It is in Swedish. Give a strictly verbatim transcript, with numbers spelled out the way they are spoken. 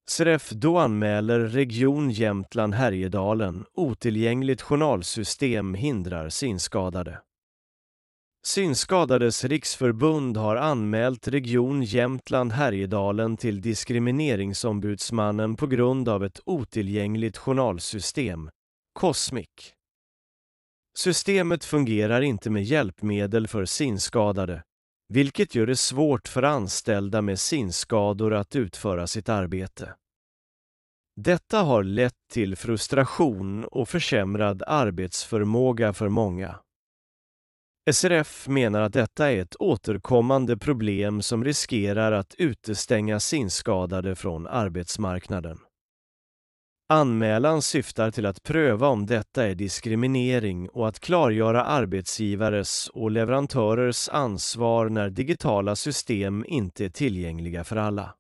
S R F då anmäler Region Jämtland Härjedalen otillgängligt journalsystem hindrar synskadade. Synskadades riksförbund har anmält Region Jämtland Härjedalen till Diskrimineringsombudsmannen på grund av ett otillgängligt journalsystem, Cosmic. Systemet fungerar inte med hjälpmedel för synskadade, vilket gör det svårt för anställda med synskador att utföra sitt arbete. Detta har lett till frustration och försämrad arbetsförmåga för många. S R F menar att detta är ett återkommande problem som riskerar att utestänga synskadade från arbetsmarknaden. Anmälan syftar till att pröva om detta är diskriminering och att klargöra arbetsgivares och leverantörers ansvar när digitala system inte är tillgängliga för alla.